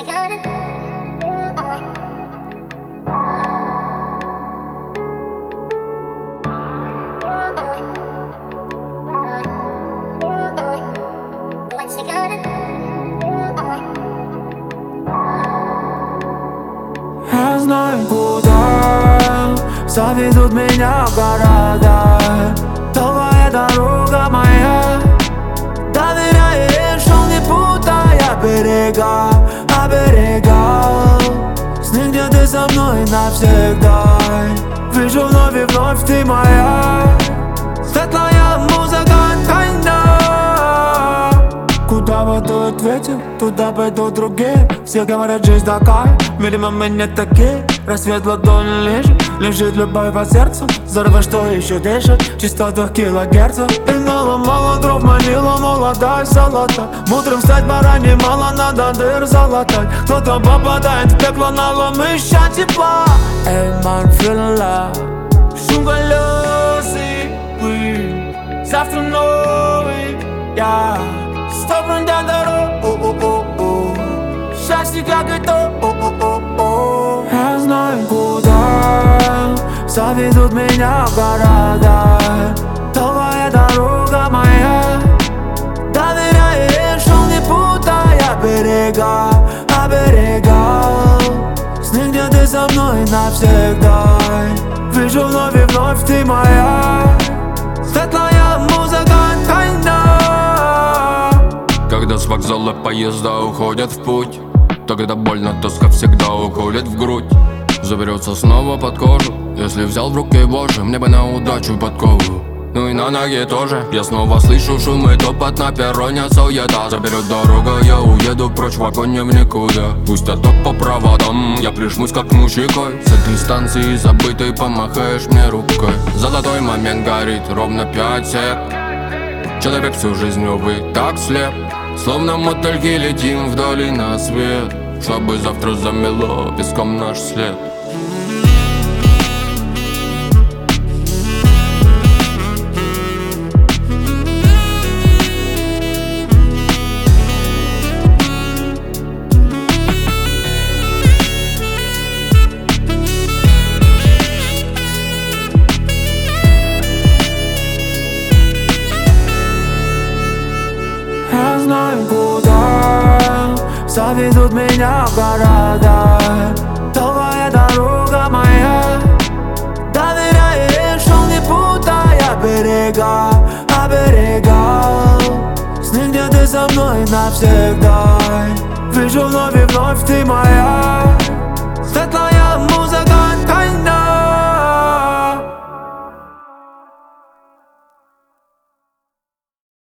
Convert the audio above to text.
Я знаю, куда заведут меня города. Долгая дорога моя, доверяешь, он не путая берега, оберегал сны, где ты со мной навсегда. Вижу вновь и вновь, ты моя светлая музыка, тайна. Куда подует ветер, туда пойдут другие. Все говорят, жизнь такая, видимо мы не такие. Рассвет в ладони лежит любовь по сердцу. Здорово, что еще дышит частота килогерцев. И мало дров манила молодая золота. Мудрым стать поранее мало, надо дыр залатать. Кто-то попадает в пекло, налом ища тепла. Эй, man, feeling love. Шум колесы, вы завтра новый, я стопим до дорог. Счастье как это, я знаю, куда заведут меня города. Долгая дорога моя, доверяешь, он не путая берега, оберегал сны, где ты со мной навсегда. Вижу вновь и вновь, ты моя светлая музыка, тайна. Когда с вокзала поезда уходят в путь, тогда больно, тоска всегда уходит в грудь. Заберется снова под кожу, если взял в руки Боже, мне бы на удачу подкову. Ну и на ноги тоже. Я снова слышу шум и топот на перроне, суета. Заберет дорога, я уеду прочь в вагоне в никуда. Пусть отток по проводам, я прижмусь как мужикой. С этой станции забытой помахаешь мне рукой. Золотой момент горит ровно 5 сек. Человек всю жизнь, увы, так слеп. Словно мотыльки летим вдали на свет, чтобы завтра замело песком наш след. Я знаю, куда заведут меня города. Долгая дорога моя, доверяешь, он не путая берега, оберегал сны, где ты со мной навсегда. Вижу вновь и вновь, ты моя